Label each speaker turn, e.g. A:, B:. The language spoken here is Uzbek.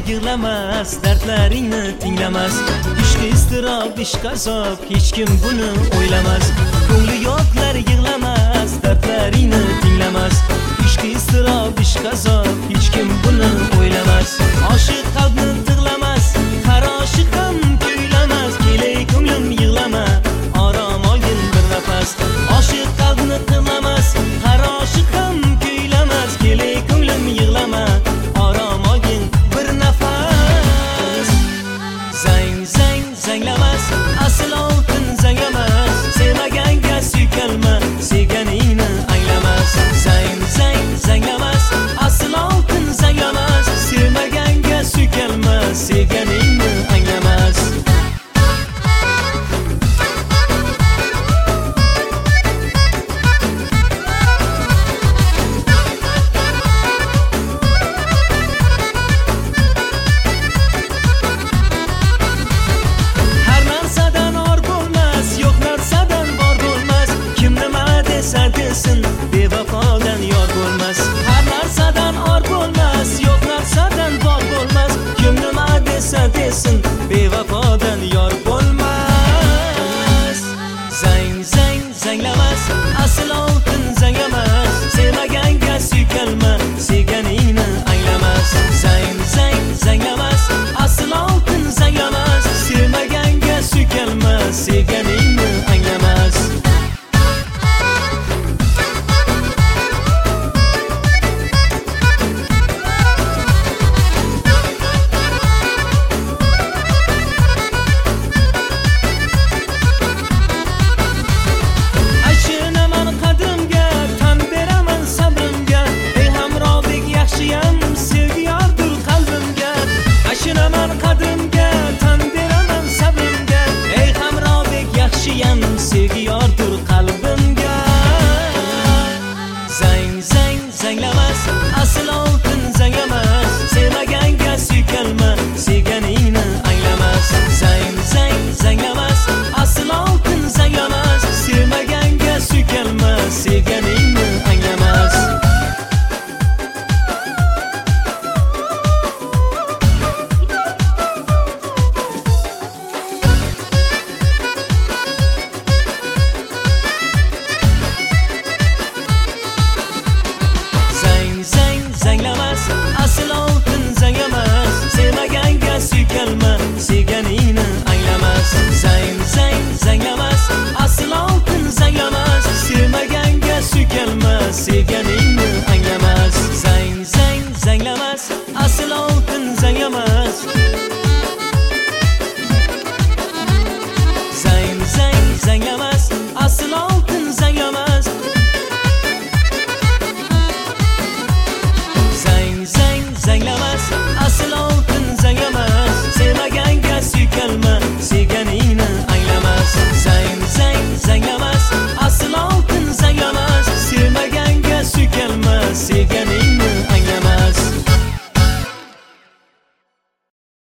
A: yig'lamas, dardlaringni tinglamas. Ishqi iztirob, ishq azob, hech kim buni o'ylamas. Ko'ngli yo'qlar yig'lamas, dardlaringni tinglamas. Ishqi iztirob, ishq azob, hech kim buni o'ylamas. Oshiq qalbni tig'lamas, qaroshi ham kuylamas. Kelay ko'nglim yig'lama, orom olgin bir nafas. Oshiq qalbni tig'lamas, qaroshi ham kuylamas. Kelay ko'nglim yig'lama, orom olgin bir nafas. Zang zang zanglamas, asl oltin zanglamas. Sevmaganga suykalma, sevganingni anglamas. Zang zang zanglamas, asl oltin zanglamas. Sevmaganga suykalma, sevganingni anglamas. Desin, bevafodan yor bo'lmas. Har narsadan or bo'lmas, yo'q narsadan bor bo'lmas. Kim nima desa desin, bevafodan yor bo'lmas. Zang zang zanglamas, asl oltin zanglamas. Sevmaganga suykalma, sevganingni anglamas. Zang zang zanglamas, asl oltin zanglamas. Sevmaganga suykalma, sevgan